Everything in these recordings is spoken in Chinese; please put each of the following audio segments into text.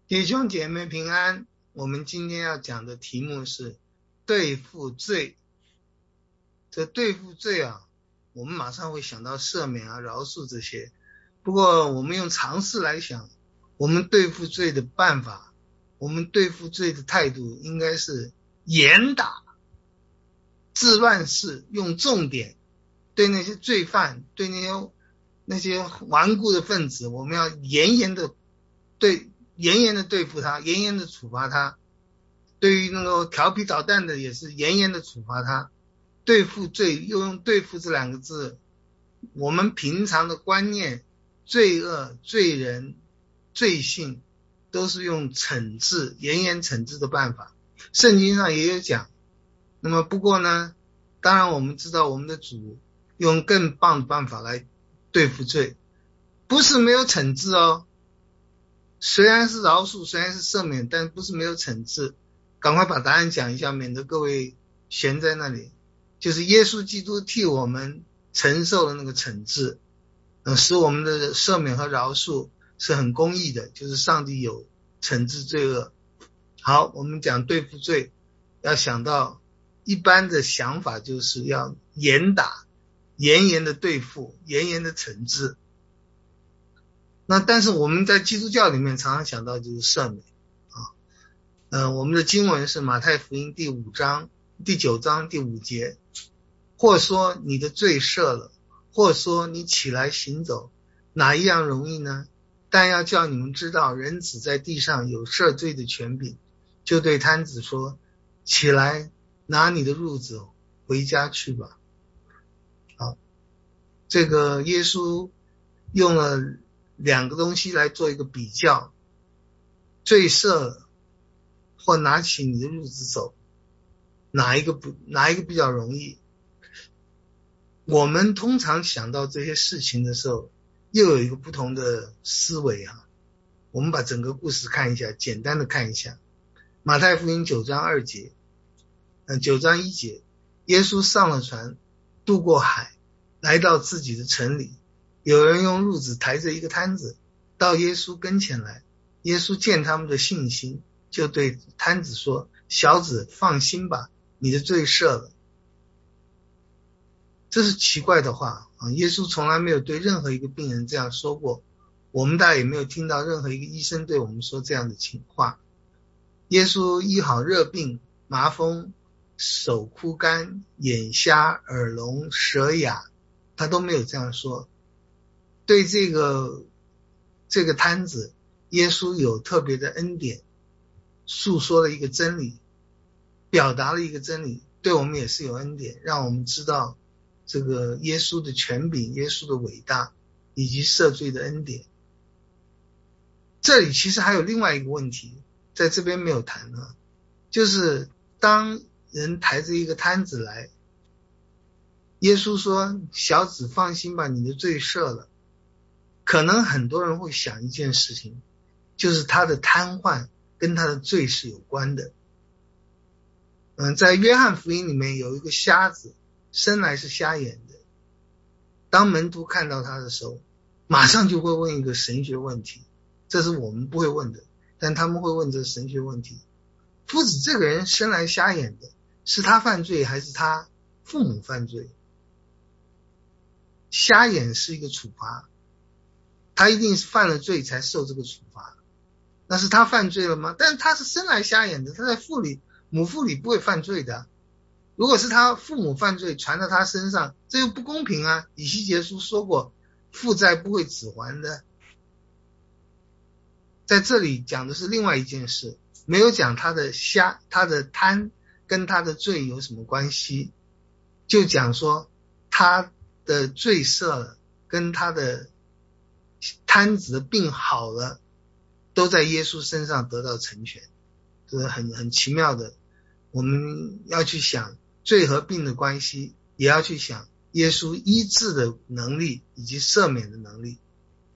弟兄姐妹平安，我们今天要讲的题目是对付罪。这对付罪啊，我们马上会想到赦免啊、饶恕这些。不过我们用常识来想，我们对付罪的办法，我们对付罪的态度应该是严打、治乱世，用重点对那些罪犯，对那些顽固的分子，我们要严严的对付他，严严的处罚他。对于那个调皮捣蛋的也是严严的处罚他。对付罪，又用对付这两个字，我们平常的观念，罪恶、罪人、罪性都是用惩治，严严惩治的办法。圣经上也有讲。那么不过呢，当然我们知道我们的主用更棒的办法来对付罪，不是没有惩治哦，虽然是饶恕，虽然是赦免，但不是没有惩治。赶快把答案讲一下，免得各位悬在那里。就是耶稣基督替我们承受了那个惩治，使我们的赦免和饶恕是很公义的，就是上帝有惩治罪恶。好，我们讲对付罪，要想到一般的想法就是要严打，严严的对付，严严的惩治。那但是我们在基督教里面常常想到就是赦免啊。我们的经文是马太福音第9章第5节，或说你的罪赦了，或说你起来行走，哪一样容易呢？但要叫你们知道，人子在地上有赦罪的权柄。就对摊子说，起来，拿你的褥子回家去吧。好，这个耶稣用了两个东西来做一个比较，罪赦了或拿起你的褥子走，哪一个比较容易？我们通常想到这些事情的时候，又有一个不同的思维啊。我们把整个故事看一下，简单的看一下。马太福音9章2节，9章1节，耶稣上了船，渡过海，来到自己的城里。有人用褥子抬着一个摊子到耶稣跟前来，耶稣见他们的信心，就对摊子说，小子，放心吧，你的罪赦了。这是奇怪的话啊！耶稣从来没有对任何一个病人这样说过，我们大家也没有听到任何一个医生对我们说这样的情话。耶稣医好热病、麻风、手枯干、眼瞎、耳聋、舌哑，他都没有这样说。对这个摊子，耶稣有特别的恩典，诉说了一个真理，表达了一个真理，对我们也是有恩典，让我们知道这个耶稣的权柄、耶稣的伟大以及赦罪的恩典。这里其实还有另外一个问题，在这边没有谈啊，就是当人抬着一个摊子来，耶稣说，小子，放心吧，你的罪赦了。可能很多人会想一件事情，就是他的瘫痪跟他的罪是有关的。在约翰福音里面有一个瞎子，生来是瞎眼的。当门徒看到他的时候，马上就会问一个神学问题，这是我们不会问的，但他们会问这个神学问题。夫子这个人生来瞎眼的，是他犯罪还是他父母犯罪？瞎眼是一个处罚，他一定是犯了罪才受这个处罚。那是他犯罪了吗？但是他是生来瞎眼的，他在母腹里不会犯罪的。如果是他父母犯罪传到他身上，这又不公平啊。以西结书说过，父债不会子还的。在这里讲的是另外一件事，没有讲他的贪跟他的罪有什么关系，就讲说他的罪赦了，跟他的摊子的病好了，都在耶稣身上得到成全。这是很奇妙的。我们要去想罪和病的关系，也要去想耶稣医治的能力以及赦免的能力。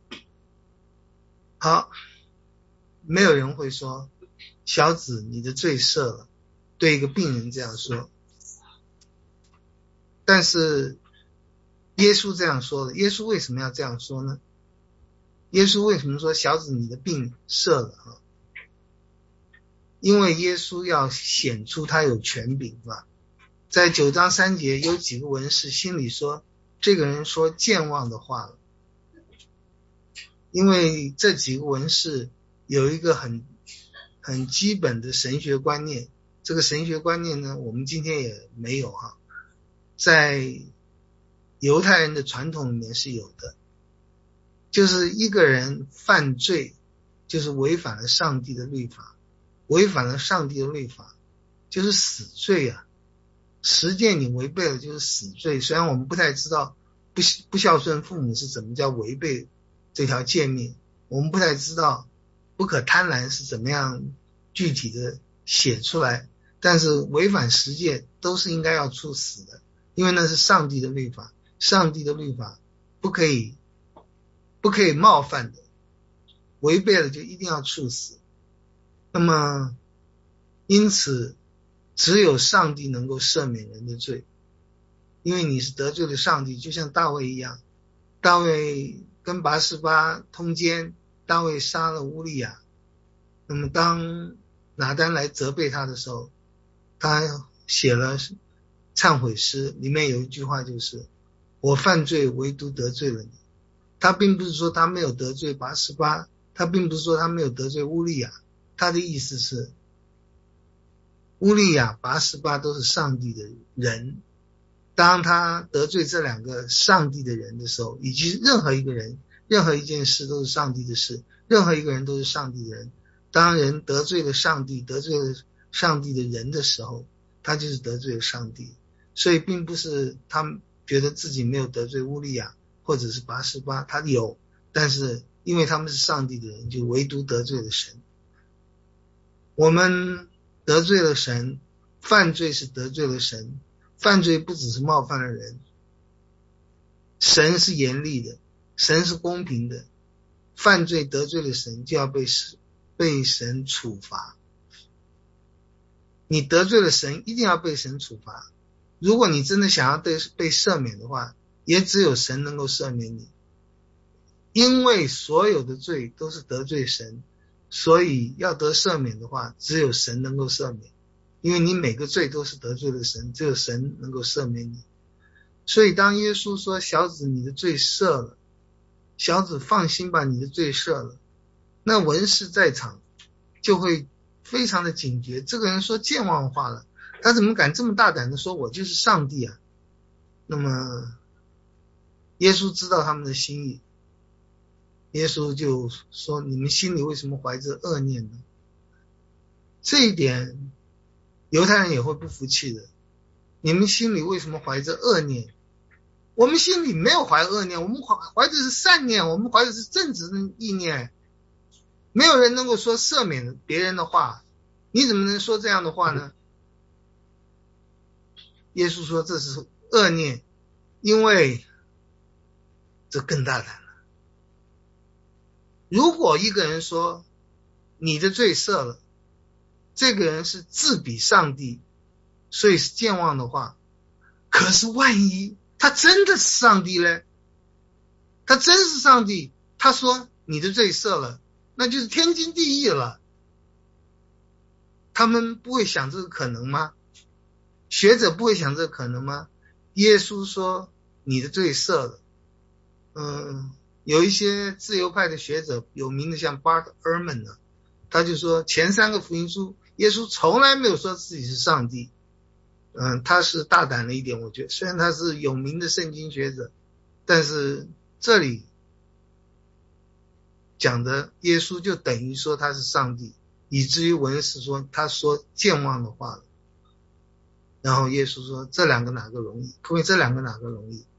好，没有人会说，小子，你的罪赦了，对一个病人这样说。但是耶稣这样说了，耶稣为什么要这样说呢？耶稣为什么说，小子，你的病赦了？ 因为耶稣要显出他有权柄嘛。在9章3节有几个文士心里说，这个人说健忘的话了。因为这几个文士有一个很基本的神学观念，这个神学观念呢，我们今天也没有哈，在犹太人的传统里面是有的，就是一个人犯罪，就是违反了上帝的律法，违反了上帝的律法，就是死罪啊。实践你违背了就是死罪。虽然我们不太知道不孝顺父母是怎么叫违背这条诫命，我们不太知道不可贪婪是怎么样具体的写出来，但是违反十诫都是应该要处死的，因为那是上帝的律法，上帝的律法不可以冒犯的，违背了就一定要处死。那么因此只有上帝能够赦免人的罪，因为你是得罪了上帝，就像大卫一样，大卫跟拔示巴通奸，大卫杀了乌利亚。那么当拿单来责备他的时候，他写了忏悔诗，里面有一句话就是我犯罪唯独得罪了你。他并不是说他没有得罪拔示巴，他并不是说他没有得罪乌利亚，他的意思是乌利亚、拔示巴都是上帝的人，当他得罪这两个上帝的人的时候，以及任何一个人、任何一件事都是上帝的事，任何一个人都是上帝的人。当人得罪了上帝、得罪了上帝的人的时候，他就是得罪了上帝。所以并不是他们觉得自己没有得罪乌利亚或者是拔示巴，他有，但是因为他们是上帝的人，就唯独得罪了神。我们得罪了神，犯罪是得罪了神，犯罪不只是冒犯了人，神是严厉的，神是公平的，犯罪得罪了神就要被神处罚。你得罪了神一定要被神处罚，如果你真的想要被赦免的话，也只有神能够赦免你，因为所有的罪都是得罪神，所以要得赦免的话，只有神能够赦免，因为你每个罪都是得罪了神，只有神能够赦免你。所以当耶稣说小子你的罪赦了，小子放心吧，你的罪赦了，那文士在场就会非常的警觉，这个人说健忘话了，他怎么敢这么大胆的说我就是上帝啊？那么耶稣知道他们的心意，耶稣就说你们心里为什么怀着恶念呢？这一点犹太人也会不服气的，你们心里为什么怀着恶念？我们心里没有怀恶念，我们怀的是善念，我们怀的是正直的意念。没有人能够说赦免别人的话，你怎么能说这样的话呢？耶稣说这是恶念，因为这更大胆了。如果一个人说你的罪赦了，这个人是自比上帝，所以是健忘的话，可是万一他真的是上帝呢？他真是上帝，他说你的罪赦了，那就是天经地义了。他们不会想这个可能吗？学者不会想这个可能吗？耶稣说你的罪赦了。有一些自由派的学者，有名的像 Bart Ehrman 呢，他就说前3个福音书耶稣从来没有说自己是上帝。他是大胆了一点，我觉得虽然他是有名的圣经学者，但是这里讲的耶稣就等于说他是上帝，以至于文士说他说健忘的话了。然后耶稣说这两个哪个容易？各位，这两个哪个容易？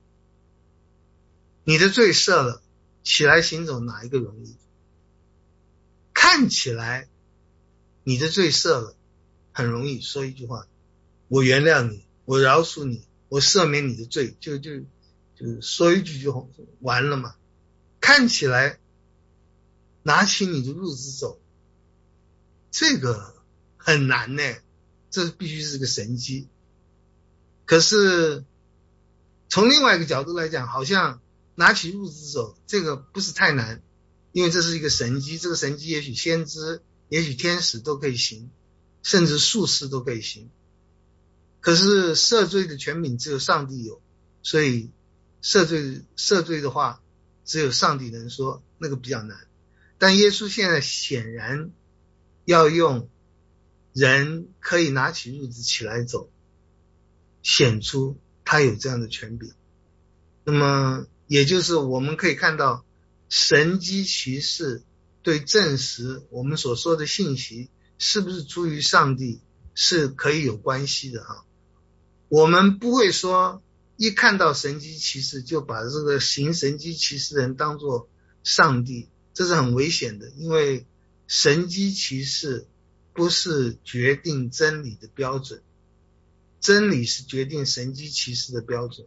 你的罪赦了，起来行走哪一个容易？看起来你的罪赦了，很容易说一句话，我原谅你，我饶恕你，我赦免你的罪，就说一句就完了嘛。看起来拿起你的褥子走，这个很难呢，这必须是个神迹。可是从另外一个角度来讲，好像拿起褥子走这个不是太难，因为这是一个神迹，这个神迹也许先知也许天使都可以行，甚至术士都可以行。可是赦罪的权柄只有上帝有，所以赦罪的话只有上帝能说，那个比较难。但耶稣现在显然要用人可以拿起褥子起来走，显出他有这样的权柄。那么也就是我们可以看到神迹奇事对证实我们所说的信息是不是出于上帝是可以有关系的啊。我们不会说一看到神迹奇事就把这个行神迹奇事的人当作上帝，这是很危险的，因为神迹奇事不是决定真理的标准，真理是决定神迹奇事的标准。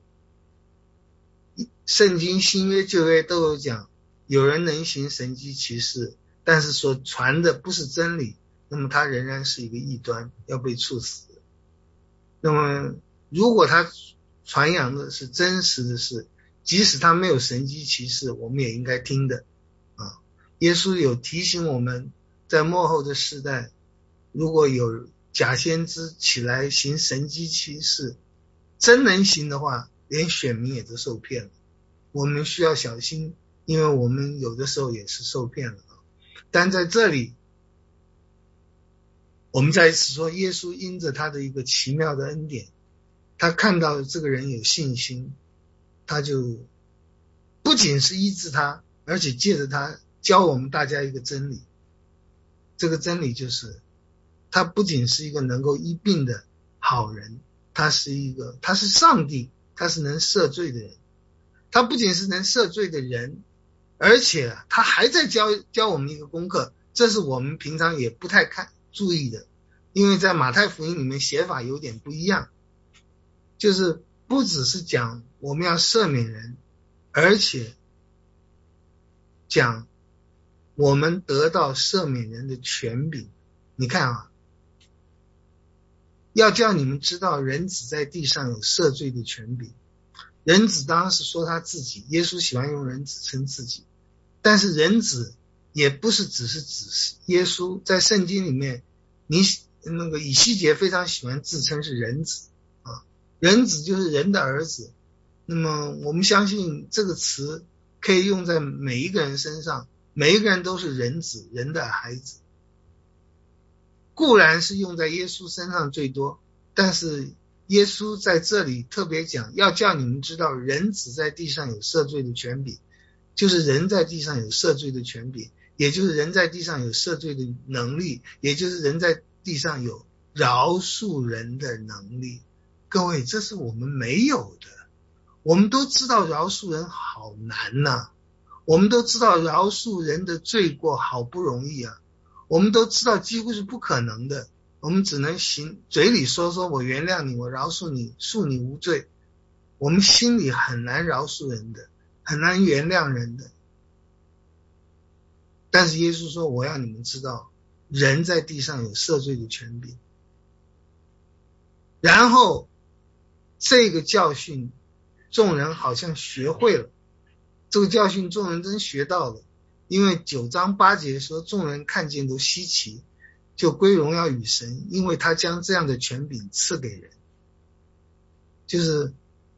圣经新约旧约都有讲，有人能行神迹奇事，但是所传的不是真理，那么他仍然是一个异端，要被处死。那么如果他传扬的是真实的事，即使他没有神迹奇事，我们也应该听的啊。耶稣有提醒我们，在末后的世代，如果有假先知起来行神迹奇事，真能行的话，连选民也都受骗了。我们需要小心，因为我们有的时候也是受骗了。但在这里我们再一次说，耶稣因着他的一个奇妙的恩典，他看到这个人有信心，他就不仅是医治他，而且借着他教我们大家一个真理。这个真理就是他不仅是一个能够医病的好人，他是上帝，他是能赦罪的人。他不仅是能赦罪的人，而且他还在教我们一个功课，这是我们平常也不太注意的，因为在马太福音里面写法有点不一样，就是不只是讲我们要赦免人，而且讲我们得到赦免人的权柄。你看啊，要叫你们知道人子在地上有赦罪的权柄。人子当然是说他自己，耶稣喜欢用人子称自己，但是人子也不是只是指耶稣，在圣经里面以西结非常喜欢自称是人子啊，人子就是人的儿子。那么我们相信这个词可以用在每一个人身上，每一个人都是人子，人的孩子。固然是用在耶稣身上最多，但是耶稣在这里特别讲，要叫你们知道人子在地上有赦罪的权柄，就是人在地上有赦罪的权柄，也就是人在地上有赦罪的能力，也就是人在地上有饶恕人的能力。各位，这是我们没有的。我们都知道饶恕人好难啊，我们都知道饶恕人的罪过好不容易啊，我们都知道几乎是不可能的，我们只能嘴里说我原谅你，我饶恕你，恕你无罪，我们心里很难饶恕人的，很难原谅人的。但是耶稣说，我要你们知道人在地上有赦罪的权柄。然后这个教训众人好像学会了，这个教训众人真学到了，因为9章8节说众人看见都稀奇，就归荣耀与神，因为他将这样的权柄赐给人。就是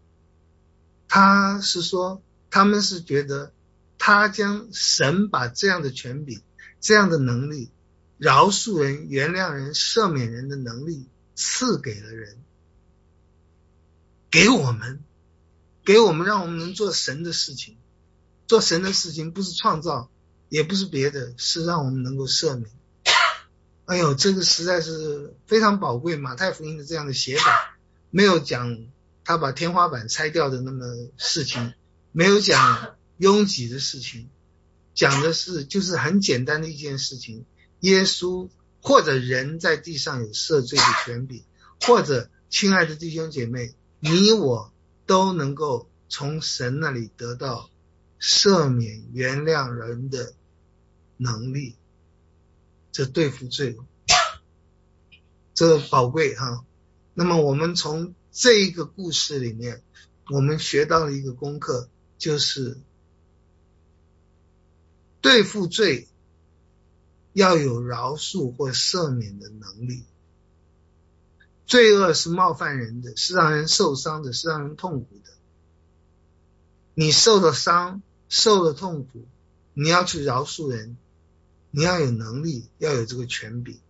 他是说他们是觉得他将神把这样的权柄，这样的能力，饶恕人、原谅人、赦免人的能力赐给了人，给我们让我们能做神的事情。做神的事情不是创造，也不是别的，是让我们能够赦免。哎呦，这个实在是非常宝贵，马太福音的这样的写法，没有讲他把天花板拆掉的那么事情，没有讲拥挤的事情，讲的是就是很简单的一件事情，耶稣或者人在地上有赦罪的权柄，或者亲爱的弟兄姐妹，你我都能够从神那里得到赦免原谅人的能力，这对付罪，这宝贵哈。那么我们从这一个故事里面，我们学到了一个功课，就是对付罪要有饶恕或赦免的能力。罪恶是冒犯人的，是让人受伤的，是让人痛苦的。你受了伤，受了痛苦，你要去饶恕人，你要有能力，要有这个权柄。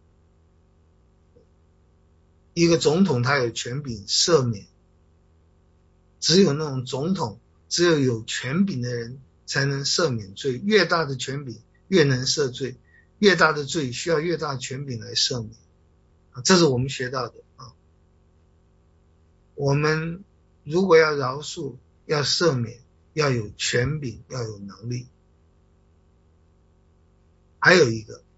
一个总统他有权柄赦免，只有那种总统，只有有权柄的人才能赦免罪，越大的权柄越能赦罪，越大的罪需要越大的权柄来赦免。这是我们学到的啊。我们如果要饶恕，要赦免，要有权柄，要有能力。还有一个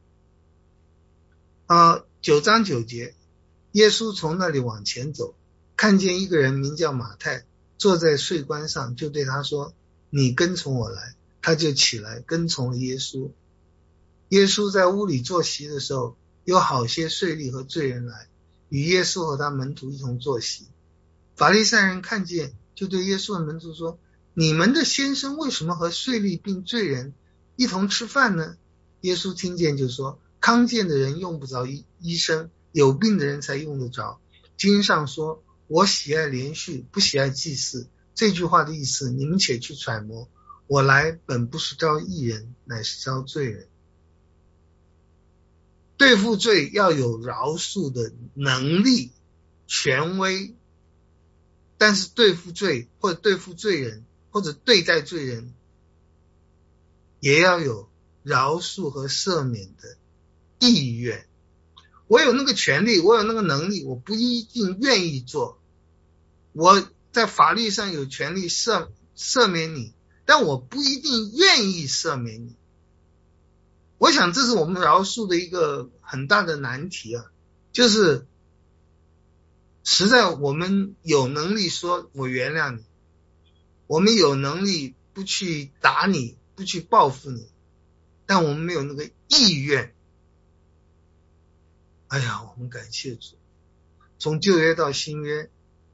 9章9节，耶稣从那里往前走，看见一个人名叫马太，坐在税关上，就对他说，你跟从我来。他就起来跟从了耶稣。耶稣在屋里坐席的时候，有好些税吏和罪人来，与耶稣和他门徒一同坐席。法利赛人看见，就对耶稣的门徒说，你们的先生为什么和税吏并罪人一同吃饭呢？耶稣听见就说，康健的人用不着医生，有病的人才用得着。经上说，我喜爱连续，不喜爱祭祀。这句话的意思，你们且去揣摩。我来本不是招义人，乃是招罪人。对付罪要有饶恕的能力、权威，但是对付罪或者对付罪人或者对待罪人，也要有饶恕和赦免的意愿。我有那个权利，我有那个能力，我不一定愿意做。我在法律上有权利赦免你，但我不一定愿意赦免你。我想这是我们饶恕的一个很大的难题啊，就是实在我们有能力说我原谅你，我们有能力不去打你，不去报复你，但我们没有那个意愿。哎呀，我们感谢主，从旧约到新约，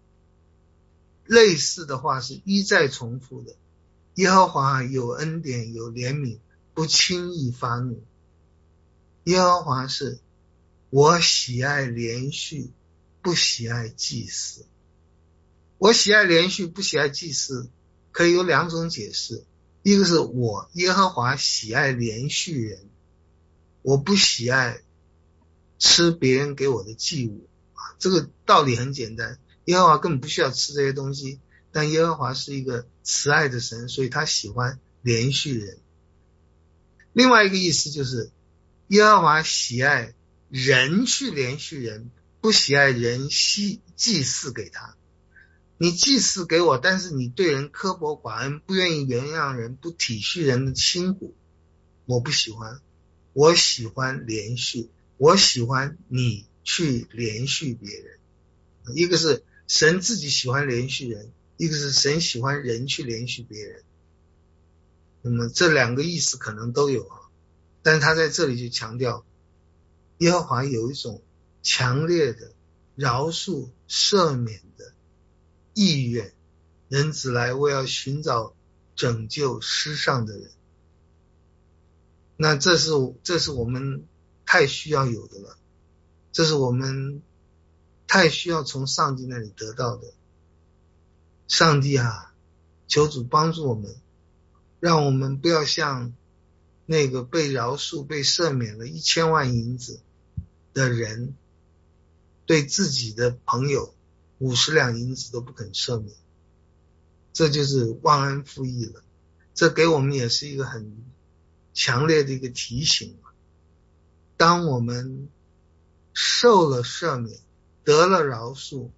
类似的话是一再重复的。耶和华有恩典，有怜悯，不轻易发怒。耶和华是我喜爱连续，不喜爱祭祀。我喜爱连续，不喜爱祭祀，可以有两种解释。一个是我耶和华喜爱连续人，我不喜爱吃别人给我的祭物。这个道理很简单，耶和华根本不需要吃这些东西，但耶和华是一个慈爱的神，所以他喜欢连续人。另外一个意思就是耶和华喜爱人去连续人，不喜爱人祭祀给他。你祭祀给我，但是你对人刻薄寡恩，不愿意原谅人，不体恤人的辛苦，我不喜欢。我喜欢连续，我喜欢你去连续别人。一个是神自己喜欢连续人，一个是神喜欢人去连续别人。那么这两个意思可能都有啊，但是他在这里就强调，耶和华有一种强烈的饶恕赦免的意愿，人子来为要寻找拯救失丧的人。那这是我们太需要有的了，这是我们太需要从上帝那里得到的。上帝啊，求主帮助我们，让我们不要像那个被饶恕被赦免了1000万银子的人，对自己的朋友50两银子都不肯赦免，这就是忘恩负义了。这给我们也是一个很强烈的一个提醒。当我们受了赦免，得了饶恕，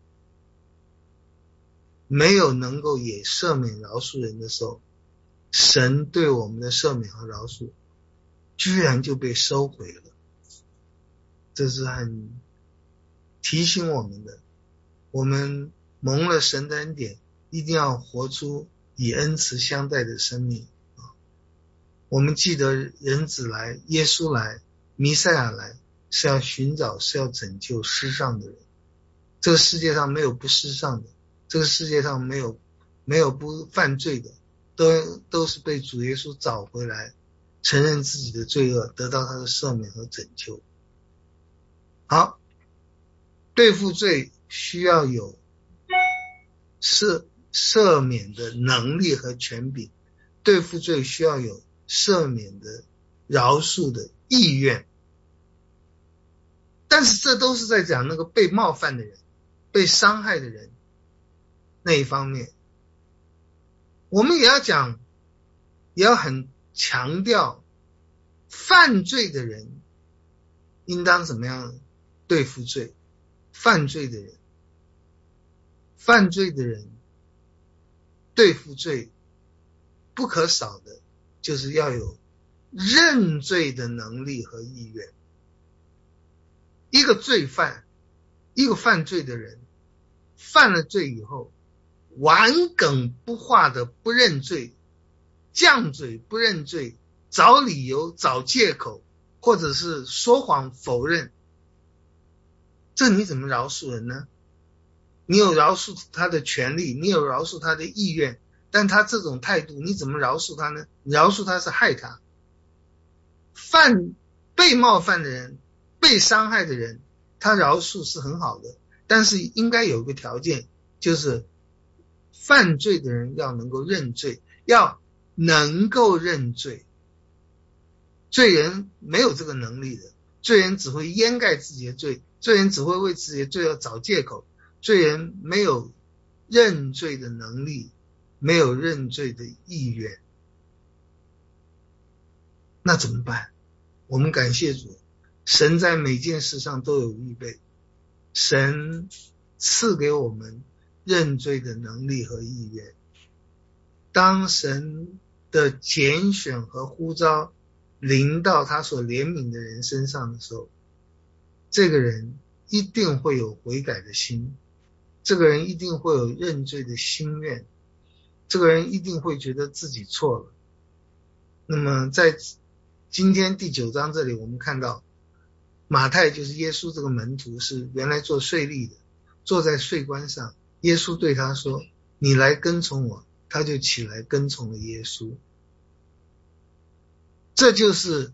没有能够也赦免饶恕人的时候，神对我们的赦免和饶恕居然就被收回了。这是很提醒我们的，我们蒙了神的恩典，一定要活出以恩慈相待的生命。我们记得人子来，耶稣来，弥赛亚来，是要寻找，是要拯救失丧的人。这个世界上没有不失丧的，这个世界上没有不犯罪的，都是被主耶稣找回来， 承认自己的罪恶，得到他的赦免和拯救。好，对付罪需要有赦免的能力和权柄，对付罪需要有赦免的饶恕的意愿。但是这都是在讲那个被冒犯的人，被伤害的人那一方面。我们也要讲，也要很强调犯罪的人应当怎么样对付罪。犯罪的人对付罪不可少的就是要有认罪的能力和意愿。一个罪犯，一个犯罪的人犯了罪以后，顽梗不化的不认罪，犟嘴不认罪，找理由找借口，或者是说谎否认，这你怎么饶恕人呢？你有饶恕他的权利，你有饶恕他的意愿，但他这种态度你怎么饶恕他呢？饶恕他是害他。被冒犯的人，被伤害的人，他饶恕是很好的，但是应该有个条件，就是犯罪的人要能够认罪，要能够认罪。罪人没有这个能力的，罪人只会掩盖自己的罪，罪人只会为自己的罪要找借口，罪人没有认罪的能力，没有认罪的意愿。那怎么办？我们感谢主，神在每件事上都有预备，神赐给我们认罪的能力和意愿。当神的拣选和呼召临到他所怜悯的人身上的时候，这个人一定会有悔改的心，这个人一定会有认罪的心愿，这个人一定会觉得自己错了。那么在今天第9章这里，我们看到马太就是耶稣这个门徒，是原来做税吏的，坐在税关上，耶稣对他说，你来跟从我，他就起来跟从了耶稣。这就是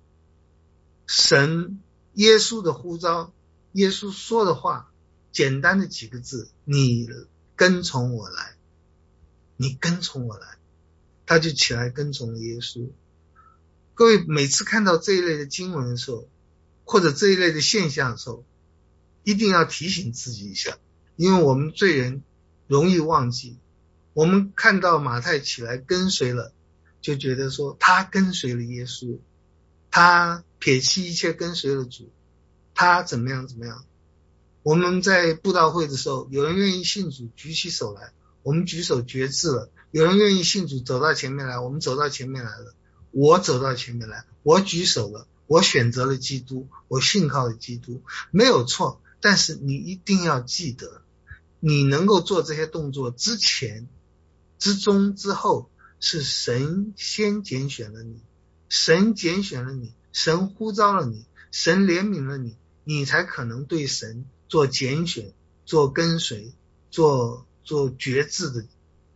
神耶稣的呼召，耶稣说的话，简单的几个字，你跟从我来，你跟从我来，他就起来跟从了耶稣。各位每次看到这一类的经文的时候，或者这一类的现象的时候，一定要提醒自己一下，因为我们罪人容易忘记。我们看到马太起来跟随了，就觉得说他跟随了耶稣，他撇弃一切跟随了主，他怎么样怎么样。我们在布道会的时候，有人愿意信主举起手来，我们举手决志了；有人愿意信主走到前面来，我们走到前面来了。我走到前面来，我举手了，我选择了基督，我信靠了基督，没有错。但是你一定要记得，你能够做这些动作之前、之中、之后，是神先拣选了你，神拣选了你，神呼召了你，神怜悯了你，你才可能对神做拣选、做跟随、做决志的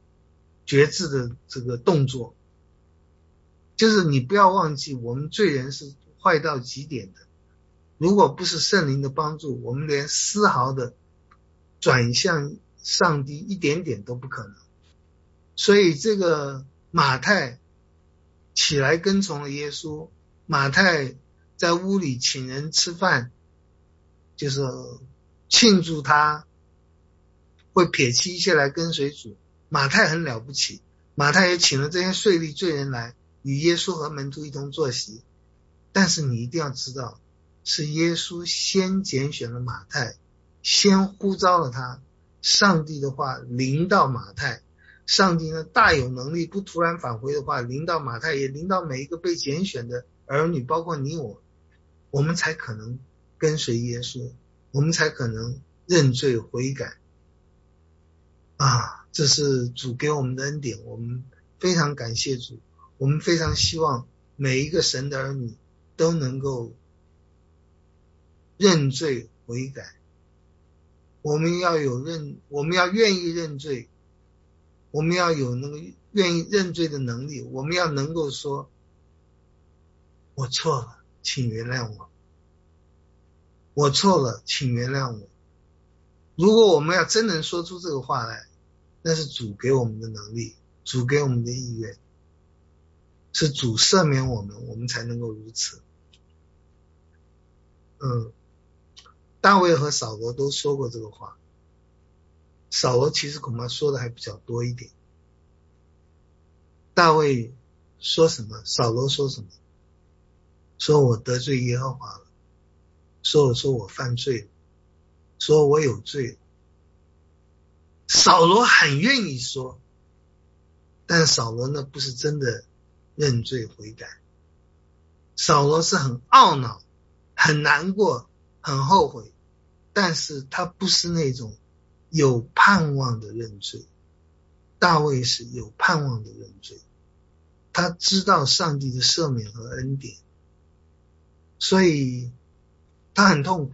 这个动作。就是你不要忘记，我们罪人是坏到极点的，如果不是圣灵的帮助，我们连丝毫的转向上帝一点点都不可能。所以这个马太起来跟从了耶稣，马太在屋里请人吃饭，就是庆祝他会撇弃一切来跟随主。马太很了不起，马太也请了这些税吏罪人来与耶稣和门徒一同坐席。但是你一定要知道，是耶稣先拣选了马太，先呼召了他，上帝的话临到马太，上帝呢大有能力，不突然返回的话临到马太，也临到每一个被拣选的儿女，包括你我，我们才可能跟随耶稣，我们才可能认罪悔改啊！这是主给我们的恩典，我们非常感谢主，我们非常希望每一个神的儿女都能够认罪悔改。我们要愿意认罪，我们要有那个愿意认罪的能力，我们要能够说我错了，请原谅我，我错了，请原谅我。如果我们要真能说出这个话来，那是主给我们的能力，主给我们的意愿，是主赦免我们，我们才能够如此。大卫和扫罗都说过这个话，扫罗其实恐怕说的还比较多一点。大卫说什么？扫罗说什么？说我得罪耶和华了，说我犯罪了，说我有罪了。扫罗很愿意说，但扫罗呢不是真的认罪悔改，扫罗是很懊恼，很难过，很后悔，但是他不是那种有盼望的认罪。大卫是有盼望的认罪，他知道上帝的赦免和恩典，所以他很痛苦。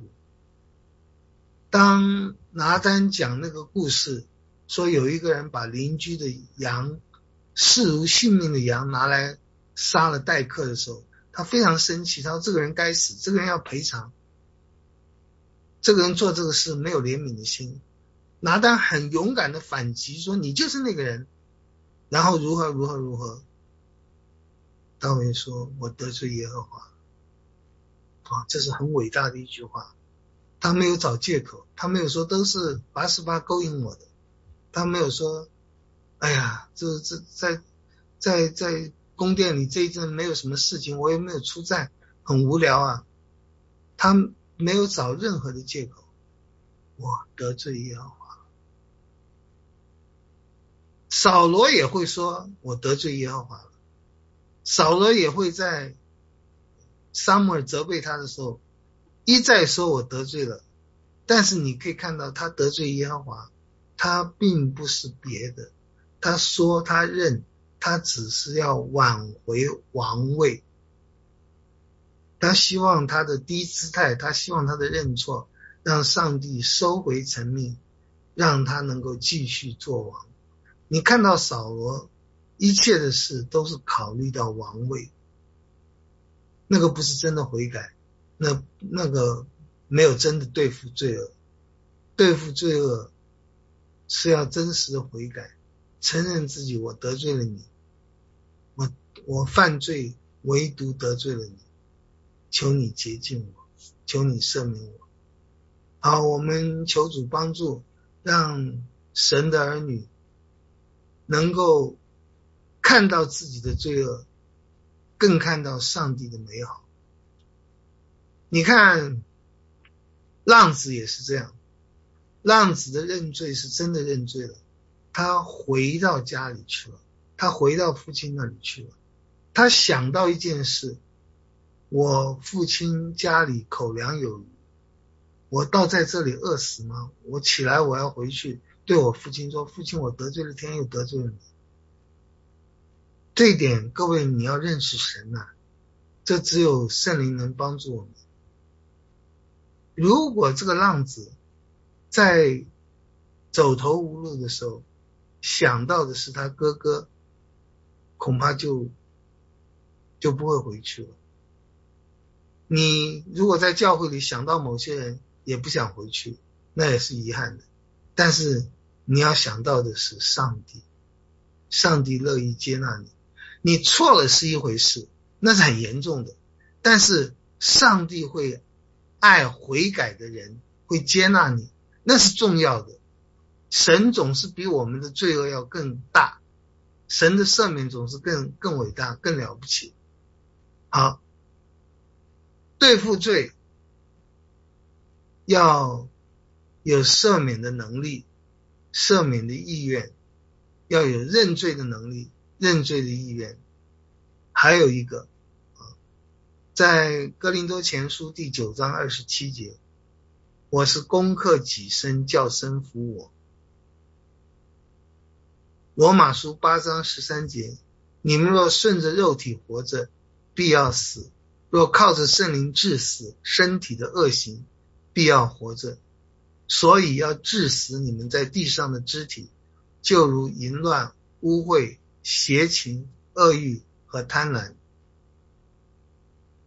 当拿单讲那个故事，说有一个人把邻居的羊，视如性命的羊拿来杀了待客的时候，他非常生气，他说这个人该死，这个人要赔偿，这个人做这个事没有怜悯的心。拿单很勇敢的反击说你就是那个人，然后如何如何如何。大卫说我得罪耶和华，这是很伟大的一句话。他没有找借口，他没有说都是拔示巴勾引我的，他没有说哎呀这在宫殿里这一阵没有什么事情，我也没有出战，很无聊啊。他没有找任何的借口，我得罪耶和华。扫罗也会说我得罪耶和华了，扫罗也会在撒母耳责备他的时候一再说我得罪了，但是你可以看到他得罪耶和华，他并不是别的，他说他认，他只是要挽回王位，他希望他的低姿态，他希望他的认错让上帝收回成命，让他能够继续做王。你看到扫罗一切的事都是考虑到王位，那个不是真的悔改，那个没有真的对付罪恶。对付罪恶是要真实的悔改，承认自己我得罪了你，我犯罪唯独得罪了你，求你洁净我，求你赦免我。好，我们求主帮助，让神的儿女能够看到自己的罪恶，更看到上帝的美好。你看浪子也是这样，浪子的认罪是真的认罪了，他回到家里去了，他回到父亲那里去了，他想到一件事，我父亲家里口粮有余，我倒在这里饿死吗？我起来我要回去对我父亲说，父亲我得罪了天又得罪了你。这一点各位你要认识神啊，这只有圣灵能帮助我们。如果这个浪子在走投无路的时候想到的是他哥哥，恐怕就不会回去了。你如果在教会里想到某些人也不想回去，那也是遗憾的。但是你要想到的是上帝，上帝乐意接纳你。你错了是一回事，那是很严重的，但是上帝会爱悔改的人，会接纳你，那是重要的。神总是比我们的罪恶要更大，神的赦免总是更伟大，更了不起。好，对付罪要有赦免的能力，赦免的意愿，要有认罪的能力，认罪的意愿。还有一个在哥林多前书第9章27节，我是攻克己身，叫身服我。罗马书8章13节，你们若顺着肉体活着，必要死；若靠着圣灵治死身体的恶行，必要活着。所以要治死你们在地上的肢体，就如淫乱、污秽、邪情、恶欲和贪婪。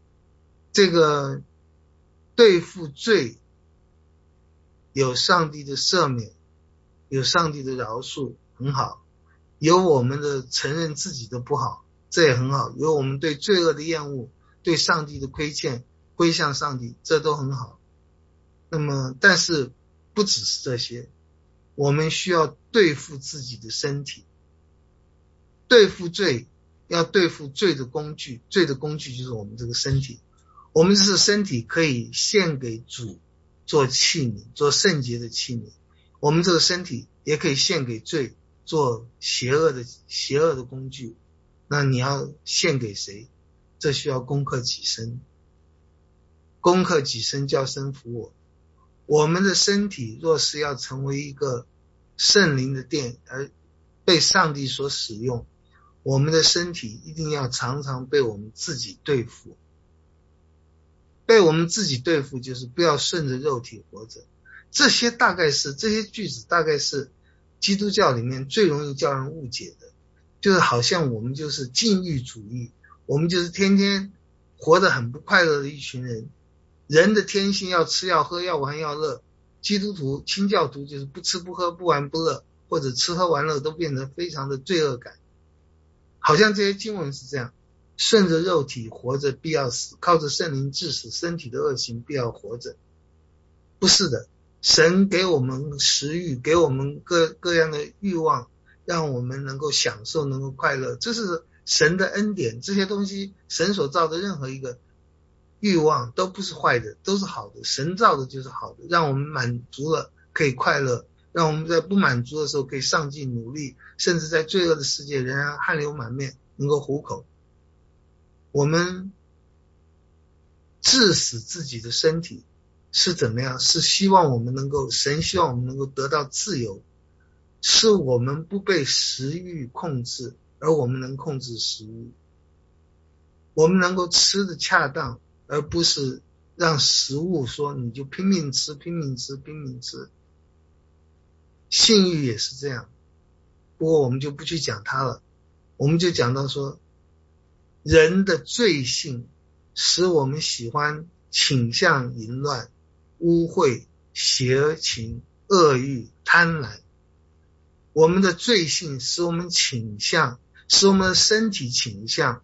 这个对付罪有上帝的赦免，有上帝的饶恕，很好。有我们的承认自己的不好，这也很好。有我们对罪恶的厌恶，对上帝的亏欠，归向上帝，这都很好。那么但是不只是这些，我们需要对付自己的身体。对付罪，要对付罪的工具，罪的工具就是我们这个身体。我们这个身体可以献给主做器皿，做圣洁的器皿。我们这个身体也可以献给罪，做邪恶的工具。那你要献给谁？这需要攻克己身。攻克己身，叫身服我。我们的身体若是要成为一个圣灵的殿，而被上帝所使用，我们的身体一定要常常被我们自己对付。被我们自己对付，就是不要顺着肉体活着。这些句子大概是基督教里面最容易叫人误解的，就是好像我们就是禁欲主义，我们就是天天活得很不快乐的一群人。人的天性要吃要喝要玩要乐，基督徒清教徒就是不吃不喝不玩不乐，或者吃喝玩乐都变得非常的罪恶感。好像这些经文是这样，顺着肉体活着必要死，靠着圣灵治死身体的恶行必要活着。不是的，神给我们食欲，给我们各样的欲望，让我们能够享受，能够快乐，这是神的恩典。这些东西神所造的任何一个欲望都不是坏的，都是好的。神造的就是好的，让我们满足了可以快乐，让我们在不满足的时候可以上进努力，甚至在罪恶的世界仍然汗流满面，能够糊口。我们治死自己的身体是怎么样？是希望我们能够，神希望我们能够得到自由，是我们不被食欲控制，而我们能控制食欲。我们能够吃的恰当，而不是让食物说你就拼命吃拼命吃拼命吃。性欲也是这样，不过我们就不去讲它了。我们就讲到说，人的罪性使我们喜欢倾向淫乱、污秽、邪情、恶欲、贪婪。我们的罪性使我们使我们的身体倾向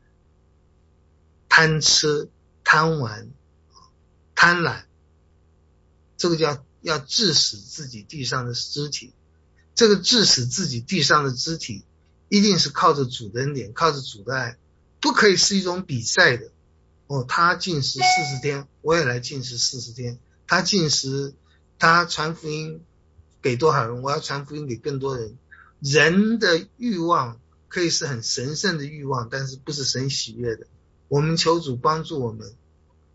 贪吃、贪玩、贪婪。这个叫要致死自己地上的肢体。这个致死自己地上的肢体一定是靠着主的恩典，靠着主的爱，不可以是一种比赛的。他禁食40天，我也来禁食40天。他禁食，他传福音给多少人，我要传福音给更多人。人的欲望可以是很神圣的欲望，但是不是神喜悦的。我们求主帮助我们，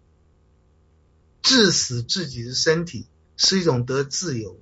致死自己的身体是一种得自由。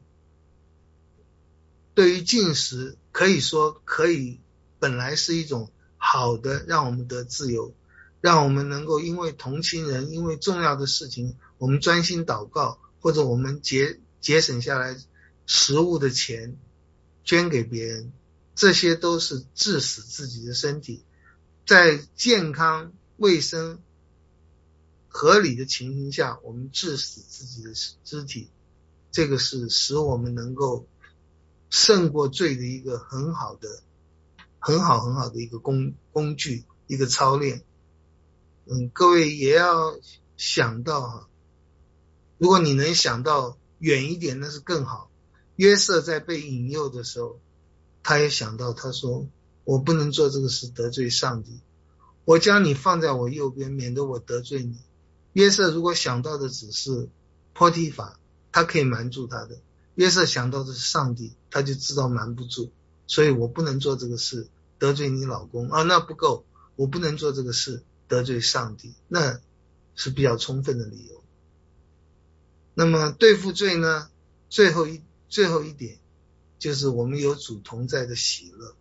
对于禁食，可以说本来是一种好的，让我们得自由，让我们能够因为同情人，因为重要的事情，我们专心祷告，或者我们节省下来食物的钱捐给别人，这些都是致死自己的身体。在健康、卫生、合理的情形下，我们致死自己的肢体，这个是使我们能够胜过罪的一个很好的一个工具，一个操练。各位也要想到如果你能想到远一点，那是更好。约瑟在被引诱的时候，他也想到，他说我不能做这个事得罪上帝，我将你放在我右边，免得我得罪你。约瑟如果想到的只是波提法，他可以瞒住他的。约瑟想到的是上帝，他就知道瞒不住，所以我不能做这个事得罪你老公那不够，我不能做这个事得罪上帝，那是比较充分的理由。那么对付罪呢，最后一点就是我们有主同在的喜乐。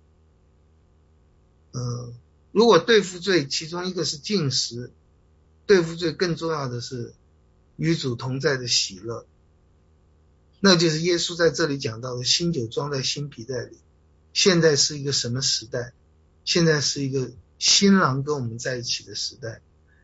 如果对付罪其中一个是禁食，对付罪更重要的是与主同在的喜乐。那就是耶稣在这里讲到的新酒装在新皮袋里。现在是一个什么时代？现在是一个新郎跟我们在一起的时代。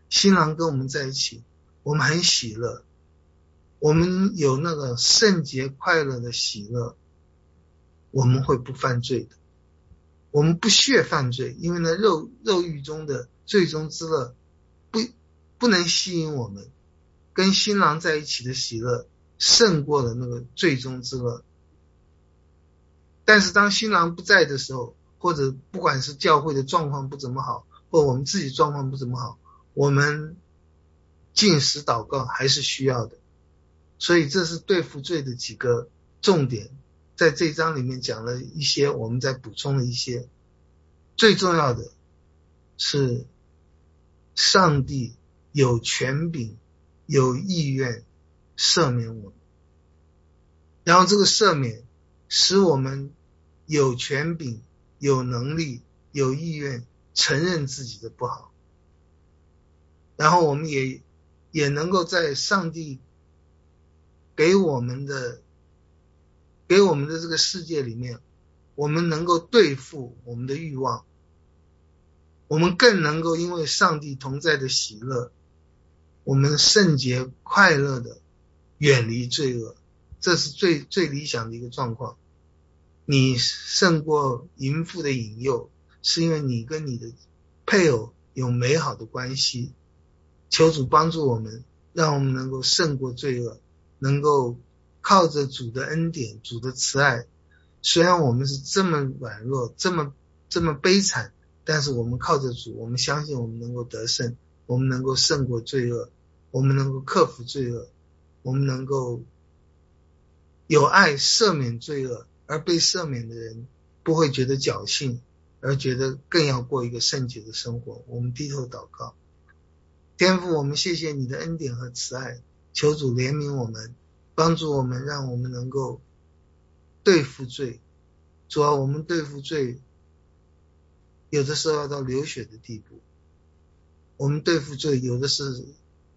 新郎跟我们在一起，我们很喜乐，我们有那个圣洁快乐的喜乐，我们会不犯罪的，我们不屑犯罪，因为呢肉欲中的最终之乐不能吸引我们，跟新郎在一起的喜乐胜过了那个最终之乐。但是当新郎不在的时候，或者不管是教会的状况不怎么好，或者我们自己状况不怎么好，我们禁食祷告还是需要的。所以这是对付罪的几个重点，在这章里面讲了一些，我们再补充了一些。最重要的是上帝有权柄有意愿赦免我们，然后这个赦免使我们有权柄有能力有意愿承认自己的不好，然后我们也能够在上帝给我们的这个世界里面，我们能够对付我们的欲望，我们更能够因为上帝同在的喜乐，我们圣洁快乐的远离罪恶，这是最理想的一个状况。你胜过淫妇的引诱，是因为你跟你的配偶有美好的关系。求主帮助我们，让我们能够胜过罪恶，能够靠着主的恩典主的慈爱，虽然我们是这么软弱这么悲惨，但是我们靠着主，我们相信我们能够得胜，我们能够胜过罪恶，我们能够克服罪恶，我们能够有爱赦免罪恶，而被赦免的人不会觉得侥幸，而觉得更要过一个圣洁的生活。我们低头祷告。天父，我们谢谢你的恩典和慈爱，求主怜悯我们，帮助我们，让我们能够对付罪。主啊，我们对付罪有的时候要到流血的地步，我们对付罪有的是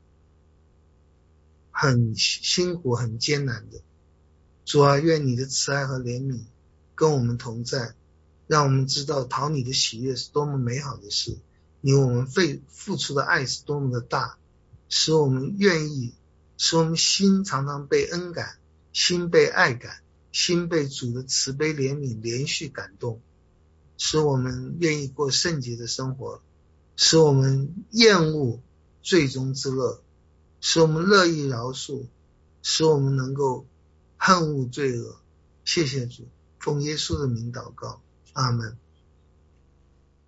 很辛苦很艰难的。主啊，愿你的慈爱和怜悯跟我们同在，让我们知道讨你的喜悦是多么美好的事，你我们付出的爱是多么的大，使我们愿意，使我们心常常被恩感，心被爱感，心被主的慈悲怜悯连续感动，使我们愿意过圣洁的生活，使我们厌恶罪中之乐，使我们乐意饶恕，使我们能够恨恶罪恶。谢谢主，奉耶稣的名祷告，阿们。